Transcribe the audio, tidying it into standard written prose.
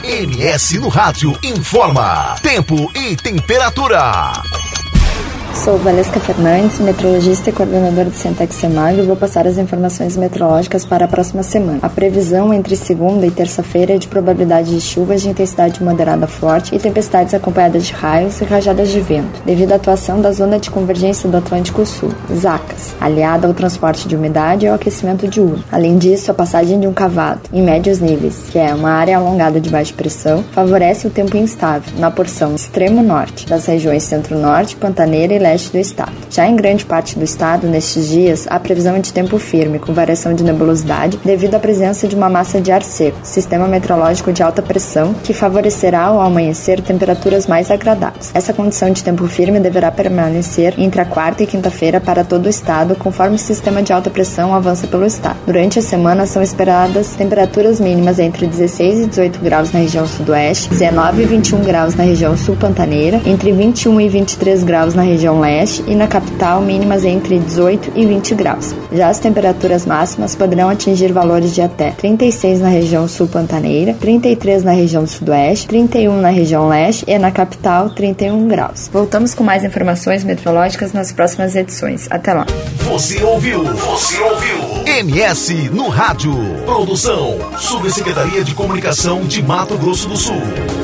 MS no Rádio informa tempo e temperatura. Sou Valesca Fernandes, meteorologista e coordenadora do Centec Semag, e vou passar as informações meteorológicas para a próxima semana. A previsão entre segunda e terça-feira é de probabilidade de chuvas de intensidade moderada a forte e tempestades acompanhadas de raios e rajadas de vento, devido à atuação da Zona de Convergência do Atlântico Sul, ZACAS, aliada ao transporte de umidade e ao aquecimento diurno. Além disso, a passagem de um cavado em médios níveis, que é uma área alongada de baixa pressão, favorece o tempo instável na porção extremo norte das regiões centro-norte, Pantaneira e leste do estado. Já em grande parte do estado, nestes dias, a previsão é de tempo firme, com variação de nebulosidade, devido à presença de uma massa de ar seco, sistema meteorológico de alta pressão, que favorecerá ao amanhecer temperaturas mais agradáveis. Essa condição de tempo firme deverá permanecer entre a quarta e quinta-feira para todo o estado, conforme o sistema de alta pressão avança pelo estado. Durante a semana, são esperadas temperaturas mínimas entre 16 e 18 graus na região sudoeste, 19 e 21 graus na região sul-pantaneira, entre 21 e 23 graus na região leste e na capital mínimas entre 18 e 20 graus. Já as temperaturas máximas poderão atingir valores de até 36 na região sul-pantaneira, 33 na região sudoeste, 31 na região leste e na capital 31 graus. Voltamos com mais informações meteorológicas nas próximas edições. Até lá. Você ouviu MS no Rádio. Produção Subsecretaria de Comunicação de Mato Grosso do Sul.